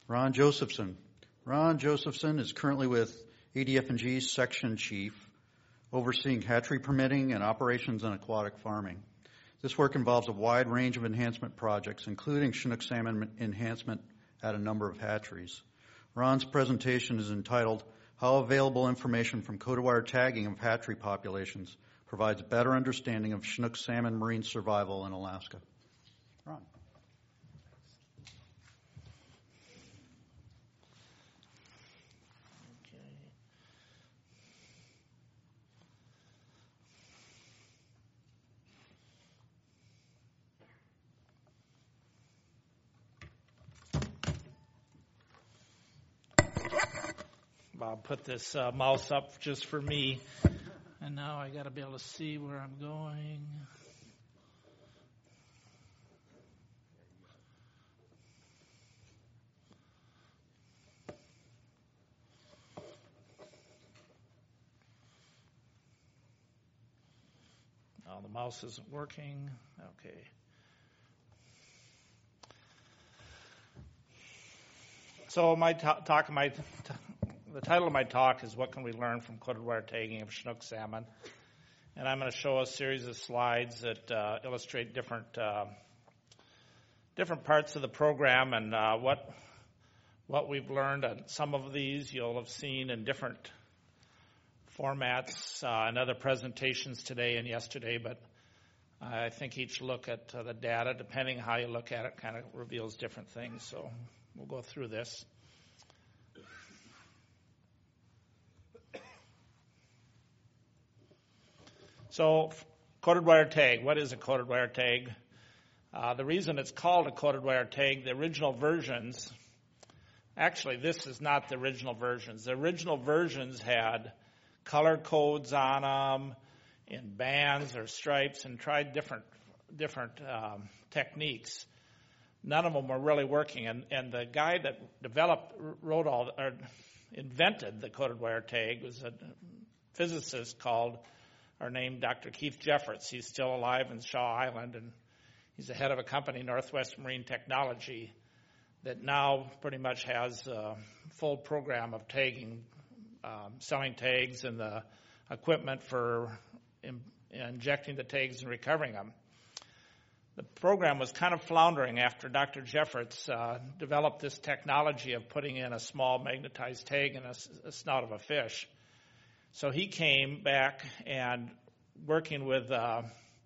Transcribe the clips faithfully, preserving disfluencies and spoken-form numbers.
Ron Josephson. Ron Josephson is currently with A D F and G Section Chief, overseeing hatchery permitting and operations in aquatic farming. This work involves a wide range of enhancement projects, including Chinook salmon enhancement at a number of hatcheries. Ron's presentation is entitled, How Available Information from Coded Wire Tagging of Hatchery Populations Provides Better Understanding of Chinook Salmon Marine Survival in Alaska. Ron. Bob put this uh, mouse up just for me, and now I got to be able to see where I'm going. Now the mouse isn't working. Okay. So my t- talk, my t- the title of my talk is What Can We Learn from Coded Wire Tagging of Chinook Salmon? And I'm going to show a series of slides that uh, illustrate different uh, different parts of the program and uh, what what we've learned. And some of these you'll have seen in different formats uh, and other presentations today and yesterday, but I think each look at uh, the data, depending how you look at it, kind of reveals different things. So we'll go through this. So, coded wire tag. What is a coded wire tag? Uh, the reason it's called a coded wire tag, the original versions, actually this is not the original versions. The original versions had color codes on them in bands or stripes and tried different different um, techniques. None of them were really working. And, and the guy that developed, wrote all, or invented the coded wire tag was a physicist called or named Doctor Keith Jeffords. He's still alive in Shaw Island, and he's the head of a company, Northwest Marine Technology, that now pretty much has a full program of tagging, um, selling tags and the equipment for in, injecting the tags and recovering them. The program was kind of floundering after Doctor Jeffords uh, developed this technology of putting in a small magnetized tag in a, a snout of a fish. So he came back and working with uh,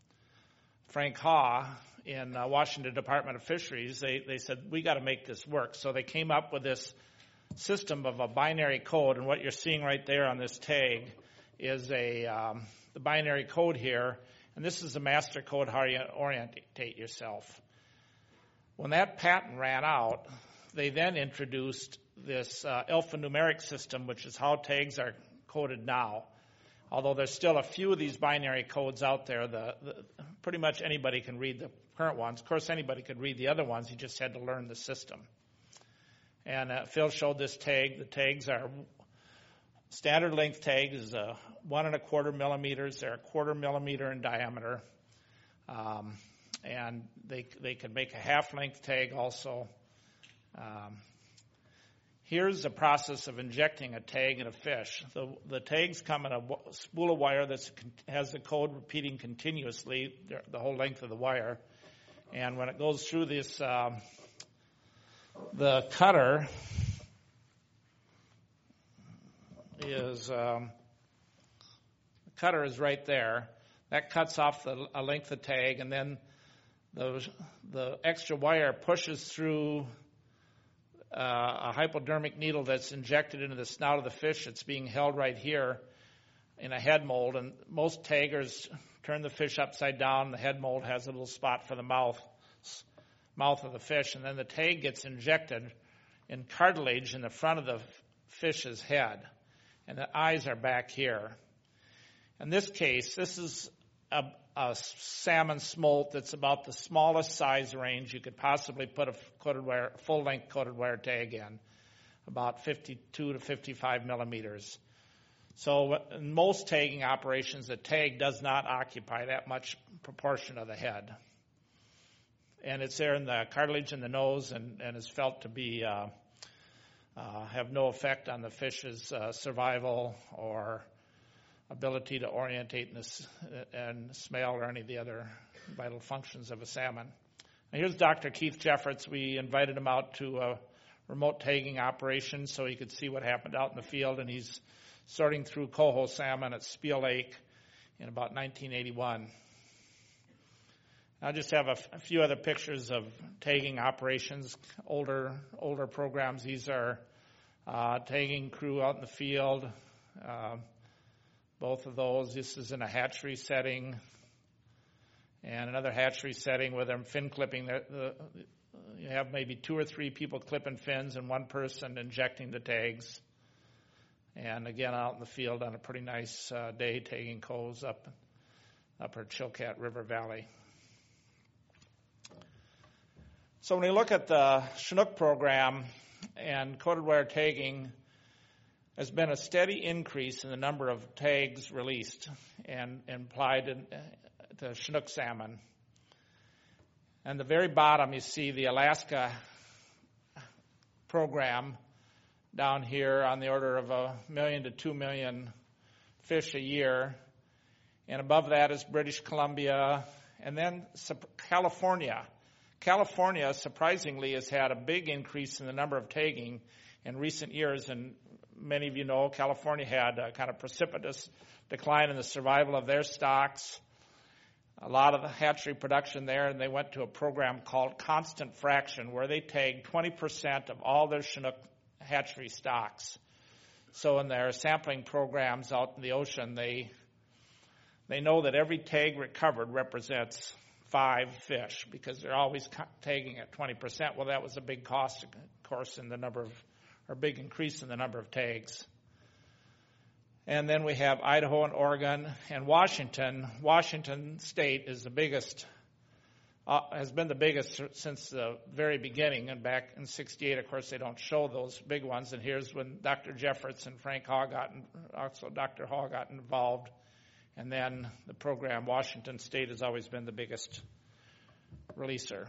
Frank Haw in uh, Washington Department of Fisheries, they, they said, we got to make this work. So they came up with this system of a binary code, and what you're seeing right there on this tag is a um, the binary code here, and this is the master code how you orientate yourself. When that patent ran out, they then introduced this uh, alphanumeric system, which is how tags are coded now. Although there's still a few of these binary codes out there, the, the, pretty much anybody can read the current ones. Of course, anybody could read the other ones. You just had to learn the system. And uh, Phil showed this tag. The tags are standard length tags is a one and a quarter millimeters. They're a quarter millimeter in diameter, um, and they they can make a half length tag also. Um, Here's the process of injecting a tag in a fish. The, the tags come in a spool of wire that has the code repeating continuously the whole length of the wire. And when it goes through this, um, the cutter is um, the cutter is right there. That cuts off the, a length of tag, and then the the extra wire pushes through Uh, a hypodermic needle that's injected into the snout of the fish. It's being held right here in a head mold, and most taggers turn the fish upside down. The head mold has a little spot for the mouth mouth of the fish, and then the tag gets injected in cartilage in the front of the fish's head, and the eyes are back here. In this case, this is a, a salmon smolt that's about the smallest size range you could possibly put a coated wire, full-length coated wire tag in, about fifty-two to fifty-five millimeters. So in most tagging operations, the tag does not occupy that much proportion of the head. And it's there in the cartilage in the nose and, and is felt to be uh, uh, have no effect on the fish's uh, survival or ability to orientate and, and smell or any of the other vital functions of a salmon. Now here's Doctor Keith Jeffords. We invited him out to a remote tagging operation so he could see what happened out in the field, and he's sorting through coho salmon at Spiel Lake in about nineteen eighty-one. I just have a, f- a few other pictures of tagging operations, older older programs. These are uh, tagging crew out in the field. Uh, both of those. This is in a hatchery setting, and another hatchery setting where they're fin clipping. The, the, you have maybe two or three people clipping fins and one person injecting the tags. And again, out in the field on a pretty nice uh, day, tagging cohos up upper Chilkat River Valley. So when we look at the Chinook program and coated wire tagging, there's been a steady increase in the number of tags released and, and applied in, uh, to Chinook salmon. And the very bottom, you see the Alaska program down here on the order of a million to two million fish a year. And above that is British Columbia, and then California. California, surprisingly, has had a big increase in the number of tagging in recent years, and many of you know California had a kind of precipitous decline in the survival of their stocks. A lot of the hatchery production there, and they went to a program called Constant Fraction, where they tagged twenty percent of all their Chinook hatchery stocks. So in their sampling programs out in the ocean, they they know that every tag recovered represents five fish, because they're always tagging at twenty percent. Well, that was a big cost, of course, in the number of, or big increase in the number of tags. And then we have Idaho and Oregon and Washington. Washington State is the biggest, uh, has been the biggest since the very beginning. And back in sixty-eight, of course, they don't show those big ones. And here's when Doctor Jeffords and Frank Haw got, also Doctor Haw got involved. And then the program, Washington State, has always been the biggest releaser.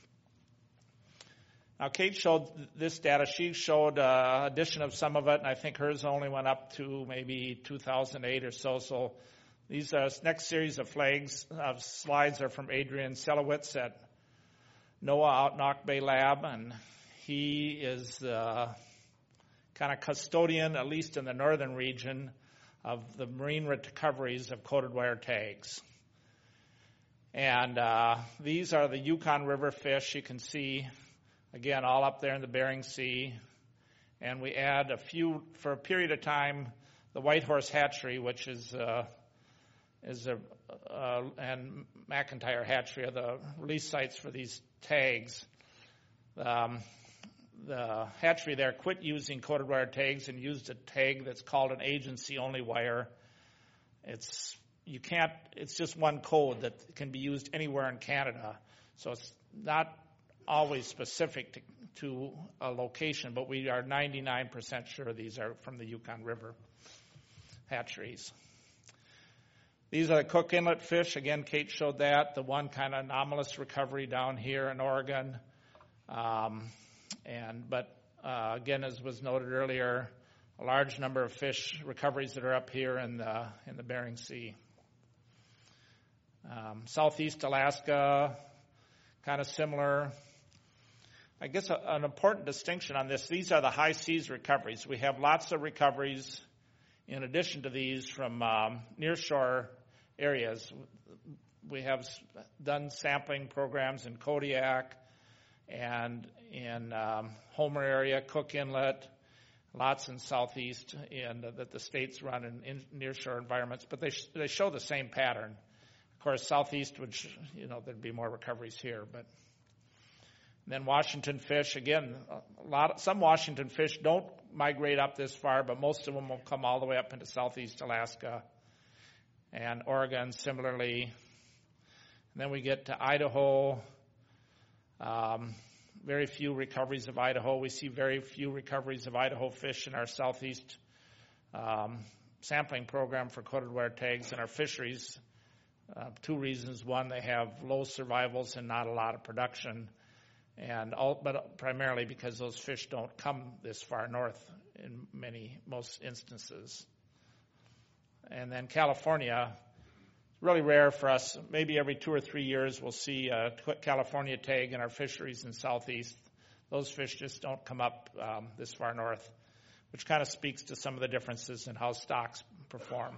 Now, Kate showed this data. She showed uh, addition of some of it, and I think hers only went up to maybe two thousand eight or so. So these uh, next series of flags of slides are from Adrian Selowitz at NOAA out in Auk Bay Lab, and he is the kind of custodian, at least in the northern region, of the marine recoveries of coated wire tags. And uh, these are the Yukon River fish. You can see, again, all up there in the Bering Sea. And we add a few, for a period of time, the Whitehorse Hatchery, which is, uh, is a, uh, and McIntyre Hatchery are the release sites for these tags. Um, the hatchery there quit using coated wire tags and used a tag that's called an agency-only wire. It's you can't. It's just one code that can be used anywhere in Canada, so it's not always specific to, to a location. But we are ninety-nine percent sure these are from the Yukon River hatcheries. These are the Cook Inlet fish. Again, Kate showed that. The one kind of anomalous recovery down here in Oregon. Um, And but uh, again, as was noted earlier, a large number of fish recoveries that are up here in the in the Bering Sea. Um, Southeast Alaska, kind of similar. I guess a, an important distinction on this: these are the high seas recoveries. We have lots of recoveries in addition to these from um, nearshore areas. We have done sampling programs in Kodiak and in um, Homer area, Cook Inlet, lots in southeast, and uh, that the states run in, in nearshore environments. But they sh- they show the same pattern. Of course, southeast would, sh- you know, there'd be more recoveries here. But then Washington fish, again, a lot. Of, some Washington fish don't migrate up this far, but most of them will come all the way up into southeast Alaska and Oregon similarly. And then we get to Idaho. Um, very few recoveries of Idaho. We see very few recoveries of Idaho fish in our southeast um, sampling program for coated wire tags in our fisheries. Uh, two reasons. One, they have low survivals and not a lot of production. and all, but primarily because those fish don't come this far north in many, most instances. And then California, really rare for us. Maybe every two or three years we'll see a California tag in our fisheries in Southeast. Those fish just don't come up um, this far north, which kind of speaks to some of the differences in how stocks perform.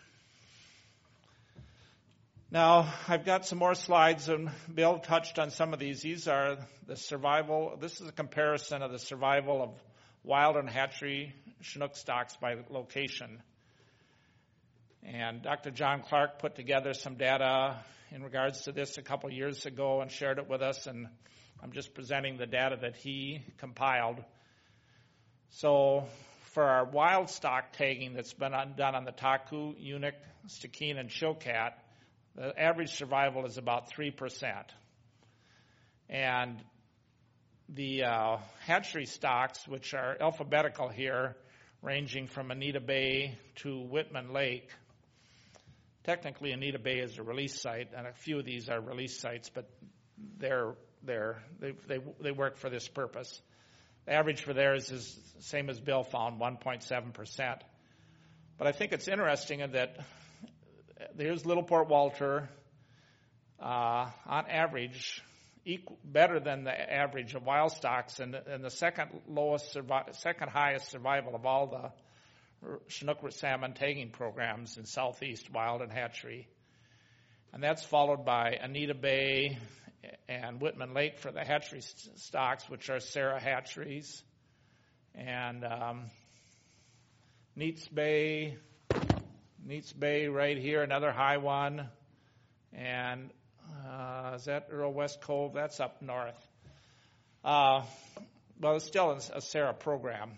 Now, I've got some more slides, and Bill touched on some of these. These are the survival. This is a comparison of the survival of wild and hatchery Chinook stocks by location. And Doctor John Clark put together some data in regards to this a couple years ago and shared it with us, and I'm just presenting the data that he compiled. So for our wild stock tagging that's been done on the Taku, Unique, Stikine, and Chilkat, the average survival is about three percent. And the uh, hatchery stocks, which are alphabetical here, ranging from Anita Bay to Whitman Lake. Technically, Anita Bay is a release site, and a few of these are release sites, but they're, they're, they, they, they work for this purpose. The average for theirs is the same as Bill found, one point seven percent. But I think it's interesting in that there's Little Port Walter, uh, on average, equal, better than the average of wild stocks, and, and the second lowest, survi- second highest survival of all the Chinook salmon tagging programs in Southeast, wild and hatchery. And that's followed by Anita Bay and Whitman Lake for the hatchery st- stocks, which are Sarah hatcheries, and um, Neats Bay. Neats Bay right here, another high one. And uh, is that Earl West Cove? That's up north. Uh, well, it's still a Sarah program.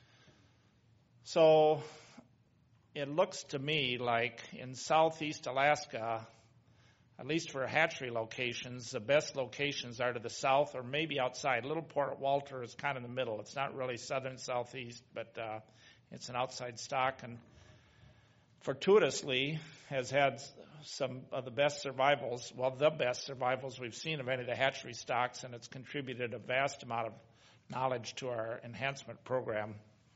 So it looks to me like in southeast Alaska, at least for hatchery locations, the best locations are to the south or maybe outside. Little Port Walter is kind of in the middle. It's not really southern southeast, but uh, it's an outside stock, and fortuitously has had some of the best survivals, well, the best survivals we've seen of any of the hatchery stocks, and it's contributed a vast amount of knowledge to our enhancement program.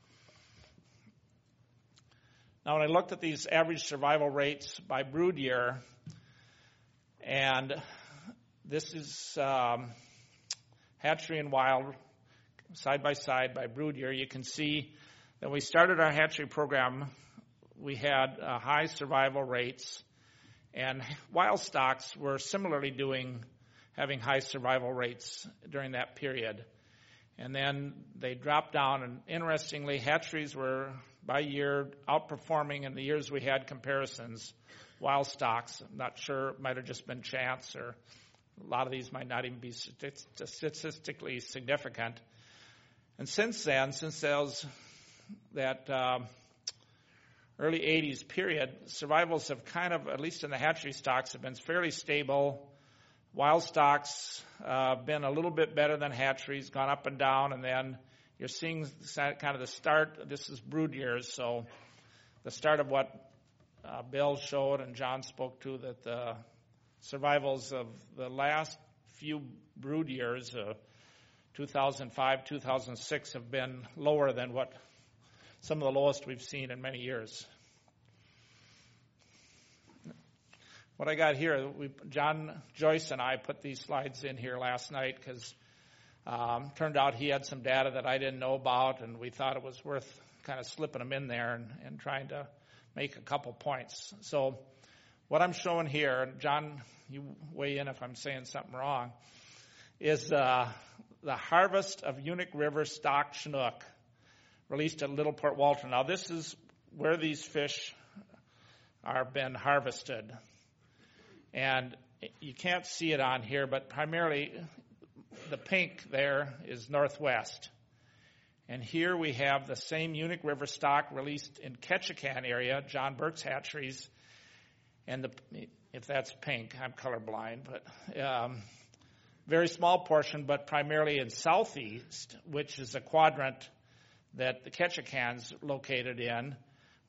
Now, when I looked at these average survival rates by brood year, and this is um, hatchery and wild side by side by brood year, you can see that we started our hatchery program, we had uh, high survival rates, and wild stocks were similarly doing, having high survival rates during that period. And then they dropped down, and interestingly, hatcheries were by year outperforming in the years we had comparisons. Wild stocks, I'm not sure, it might have just been chance, or a lot of these might not even be statistically significant. And since then, since those, that uh, early eighties period, survivals have kind of, at least in the hatchery stocks, have been fairly stable. Wild stocks uh, been a little bit better than hatcheries, gone up and down, and then you're seeing kind of the start. This is brood years, so the start of what uh, Bill showed and John spoke to, that the survivals of the last few brood years, uh, two thousand five, two thousand six, have been lower than what some of the lowest we've seen in many years. What I got here, we, John Joyce and I put these slides in here last night because um, turned out he had some data that I didn't know about, and we thought it was worth kind of slipping them in there and, and trying to make a couple points. So what I'm showing here, and John, you weigh in if I'm saying something wrong, is uh, the harvest of Unique River stock Chinook released at Little Port Walter. Now this is where these fish are been harvested. And you can't see it on here, but primarily the pink there is northwest. And here we have the same Unique River stock released in Ketchikan area, John Burke's hatcheries. And the, if that's pink, I'm colorblind, but um, very small portion, but primarily in southeast, which is a quadrant that the Ketchikan's located in,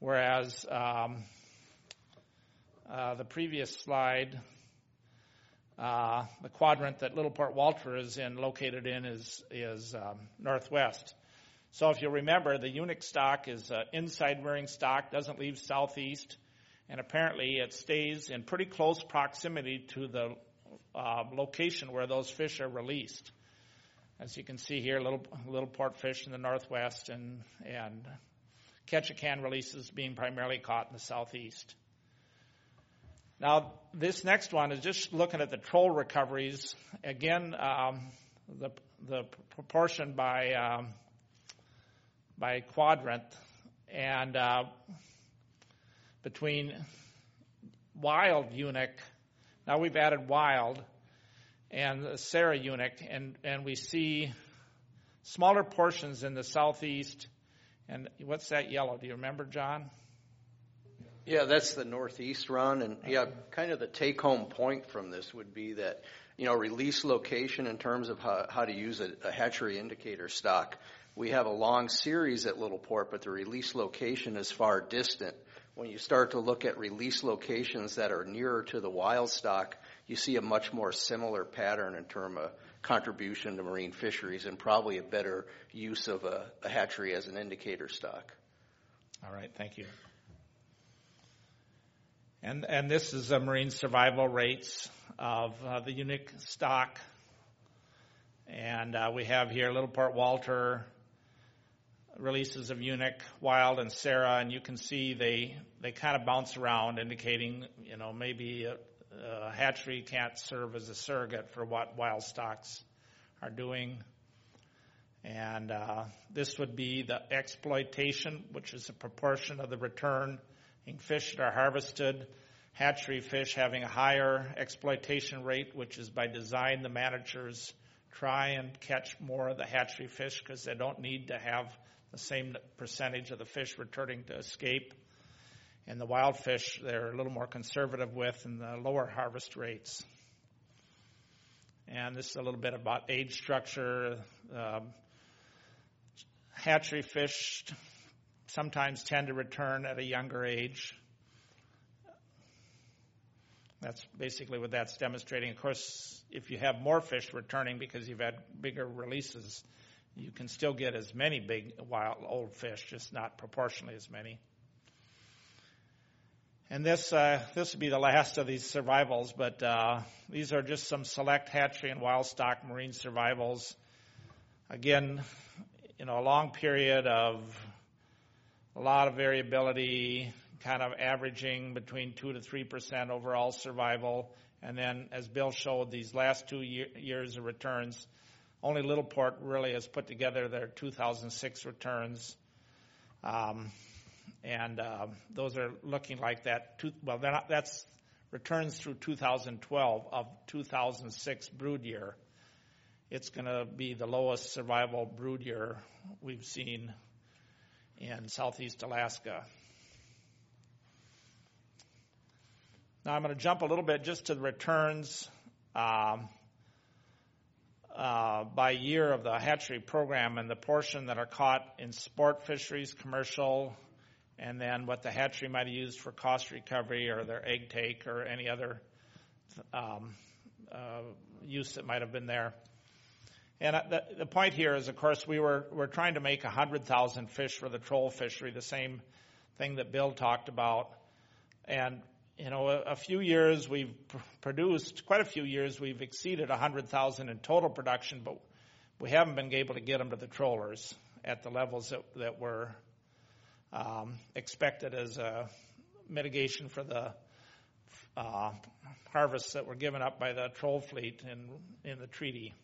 whereas um, Uh, the previous slide, Uh, the quadrant that Little Port Walter is in, located in, is is um, northwest. So if you remember, the Unique stock is uh, inside rearing stock, doesn't leave southeast, and apparently it stays in pretty close proximity to the uh, location where those fish are released. As you can see here, little little port fish in the northwest, and and Ketchikan releases being primarily caught in the southeast. Now, this next one is just looking at the troll recoveries. Again, um, the the proportion by um, by quadrant, and uh, between wild Unique. Now we've added wild and the Sarah Unique, and and we see smaller portions in the southeast. And what's that yellow? Do you remember, John? Yeah, that's the northeast run, and yeah, kind of the take-home point from this would be that, you know, release location in terms of how, how to use a, a hatchery indicator stock. We have a long series at Little Port, but the release location is far distant. When you start to look at release locations that are nearer to the wild stock, you see a much more similar pattern in terms of contribution to marine fisheries and probably a better use of a, a hatchery as an indicator stock. All right, thank you. And and this is the marine survival rates of uh, the Unique stock. And uh, we have here Little Port Walter, releases of Unique, Wild, and Sarah, and you can see they they kind of bounce around, indicating, you know, maybe a, a hatchery can't serve as a surrogate for what wild stocks are doing. And uh, this would be the exploitation, which is a proportion of the return in fish that are harvested. Hatchery fish having a higher exploitation rate, which is by design the managers try and catch more of the hatchery fish because they don't need to have the same percentage of the fish returning to escape. And the wild fish, they're a little more conservative with, and the lower harvest rates. And this is a little bit about age structure. Um, hatchery fish sometimes tend to return at a younger age. That's basically what that's demonstrating. Of course, if you have more fish returning because you've had bigger releases, you can still get as many big wild old fish, just not proportionally as many. And this uh, this would be the last of these survivals, but uh, these are just some select hatchery and wild stock marine survivals. Again, you know, a long period of a lot of variability, kind of averaging between two to three percent overall survival. And then, as Bill showed, these last two year, years of returns, only Little Port really has put together their two thousand six returns. Um, and uh, those are looking like that. Two, well, they're not, that's returns through two thousand twelve of two thousand six brood year. It's going to be the lowest survival brood year we've seen in southeast Alaska. Now I'm going to jump a little bit just to the returns um, uh, by year of the hatchery program and the portion that are caught in sport fisheries, commercial, and then what the hatchery might have used for cost recovery or their egg take or any other um, uh, use that might have been there. And the, the point here is, of course, we were we're trying to make one hundred thousand fish for the troll fishery, the same thing that Bill talked about. And, you know, a, a few years we've pr- produced, quite a few years we've exceeded one hundred thousand in total production, but we haven't been able to get them to the trollers at the levels that, that were um, expected as a mitigation for the uh, harvests that were given up by the troll fleet in, in the treaty.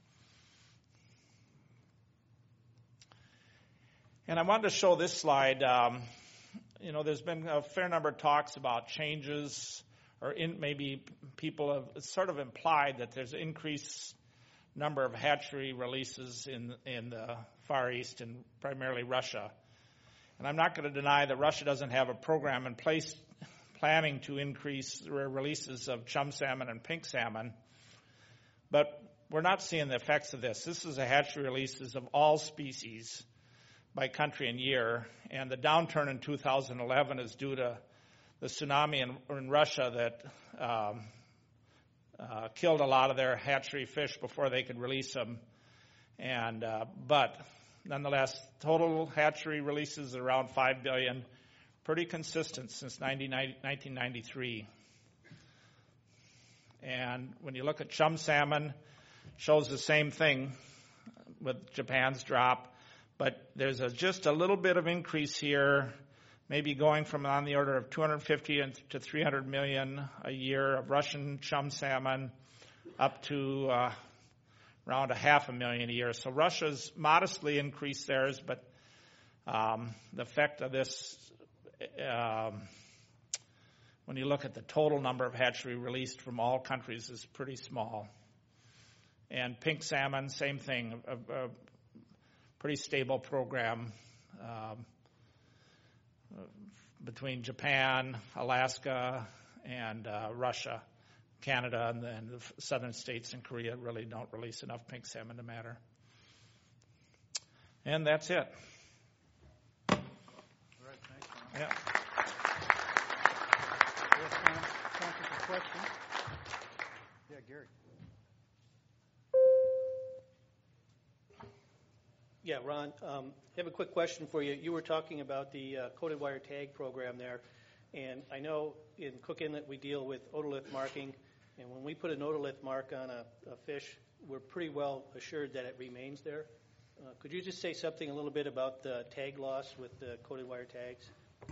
And I wanted to show this slide. Um, you know, there's been a fair number of talks about changes, or in, maybe people have sort of implied that there's an increased number of hatchery releases in in the Far East and primarily Russia. And I'm not going to deny that Russia doesn't have a program in place planning to increase the releases of chum salmon and pink salmon, but we're not seeing the effects of this. This is a hatchery releases of all species by country and year, and the downturn in two thousand eleven is due to the tsunami in, in Russia that um, uh, killed a lot of their hatchery fish before they could release them. And uh, but nonetheless, total hatchery releases around five billion, pretty consistent since nineteen ninety-three. And when you look at chum salmon, shows the same thing with Japan's drop, but there's a, just a little bit of increase here, maybe going from on the order of two hundred fifty to three hundred million a year of Russian chum salmon, up to uh, around a half a million a year. So Russia's modestly increased theirs, but um, the effect of this, um, when you look at the total number of hatchery released from all countries, is pretty small. And pink salmon, same thing, a, a pretty stable program um, between Japan, Alaska, and uh, Russia. Canada and then the southern states and Korea really don't release enough pink salmon to matter. And that's it. All right, thanks, Ron. Yeah. We have time, time for some questions. Yeah, Gary. Yeah, Ron, um, I have a quick question for you. You were talking about the uh, coated wire tag program there, and I know in Cook Inlet we deal with otolith marking, and when we put an otolith mark on a, a fish, we're pretty well assured that it remains there. Uh, could you just say something a little bit about the tag loss with the coated wire tags?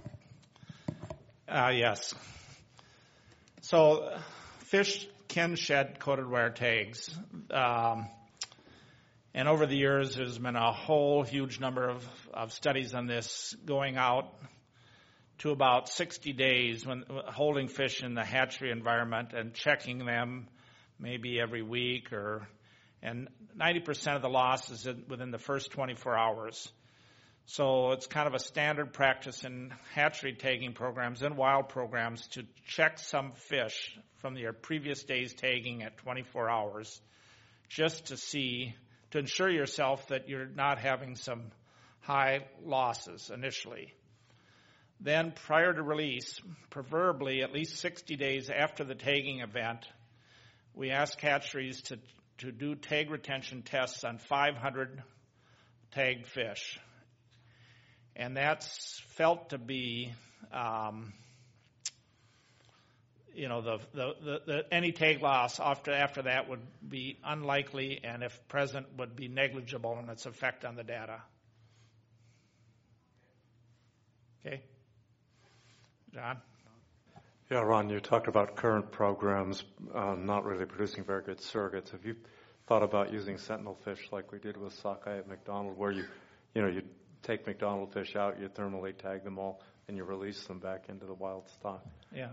Uh, yes. So uh, fish can shed coated wire tags. Um, and over the years, there's been a whole huge number of, of studies on this, going out to about sixty days when holding fish in the hatchery environment and checking them maybe every week, or and ninety percent of the loss is in, within the first twenty-four hours. So it's kind of a standard practice in hatchery tagging programs and wild programs to check some fish from your previous day's tagging at twenty-four hours, just to see, to ensure yourself that you're not having some high losses initially. Then prior to release, preferably at least sixty days after the tagging event, we ask hatcheries to, to do tag retention tests on five hundred tagged fish. And that's felt to be, um, you know, the, the, the, the any tag loss after, after that would be unlikely, and if present would be negligible in its effect on the data. Okay? John? Yeah, Ron, you talked about current programs uh, not really producing very good surrogates. Have you thought about using sentinel fish like we did with sockeye at McDonald, where you, you know, you take McDonald fish out, you thermally tag them all, and you release them back into the wild stock? Yeah.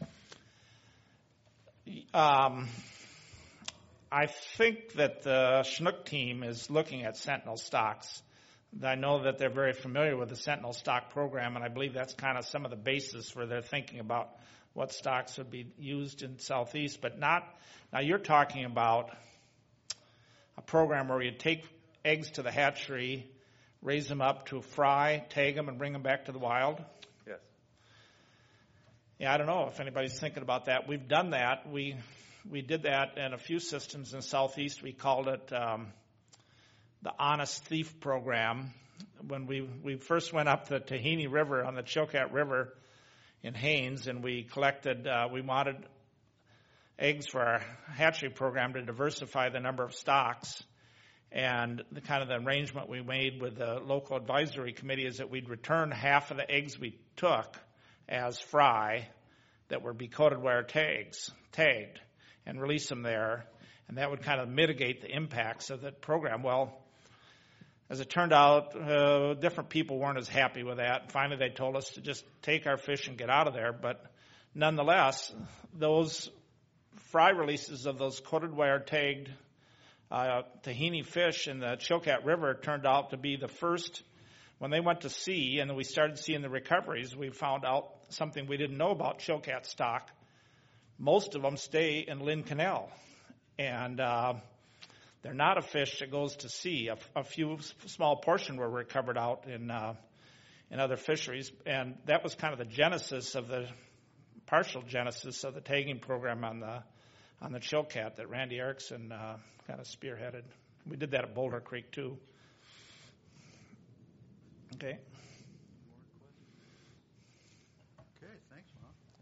Um, I think that the Chinook team is looking at sentinel stocks. I know that they're very familiar with the sentinel stock program, and I believe that's kind of some of the basis for their thinking about what stocks would be used in Southeast, but not, now you're talking about a program where you take eggs to the hatchery, raise them up to fry, tag them, and bring them back to the wild? Yes. Yeah, I don't know if anybody's thinking about that. We've done that. We we did that in a few systems in Southeast. We called it um, the Honest Thief Program. When we, we first went up the Tahini River on the Chilkat River in Haines, and we collected, uh, we wanted eggs for our hatchery program to diversify the number of stocks. And the kind of the arrangement we made with the local advisory committee is that we'd return half of the eggs we took as fry that would be coated wire tags, tagged, and release them there. And that would kind of mitigate the impacts of that program. Well, as it turned out, uh, different people weren't as happy with that. Finally, they told us to just take our fish and get out of there. But nonetheless, those fry releases of those coated wire tagged uh, Tahini fish in the Chilkat River turned out to be the first. When they went to sea and we started seeing the recoveries, we found out something we didn't know about Chilkat stock. Most of them stay in Lynn Canal. And uh, they're not a fish that goes to sea. A, a few small portion were recovered out in uh, in other fisheries. And that was kind of the genesis of the, partial genesis of the tagging program on the on the Chilcat that Randy Erickson uh, kind of spearheaded. We did that at Boulder Creek too. Okay.